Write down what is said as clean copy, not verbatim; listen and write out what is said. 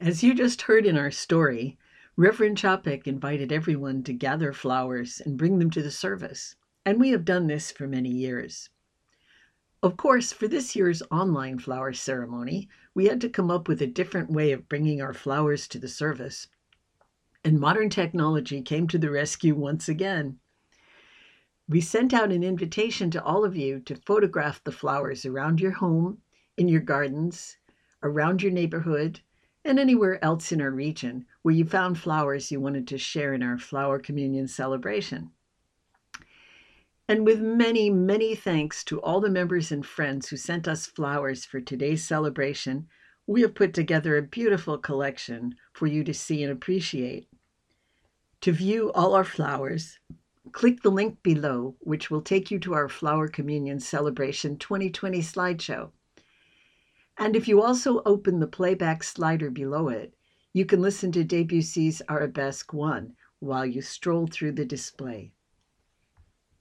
As you just heard in our story, Reverend Chapek invited everyone to gather flowers and bring them to the service, and we have done this for many years. Of course, for this year's online flower ceremony, we had to come up with a different way of bringing our flowers to the service, and modern technology came to the rescue once again. We sent out an invitation to all of you to photograph the flowers around your home, in your gardens, around your neighborhood, and anywhere else in our region where you found flowers you wanted to share in our Flower Communion celebration. And with many, many thanks to all the members and friends who sent us flowers for today's celebration, we have put together a beautiful collection for you to see and appreciate. To view all our flowers, click the link below, which will take you to our Flower Communion Celebration 2020 slideshow. And if you also open the playback slider below it, you can listen to Debussy's Arabesque 1 while you stroll through the display.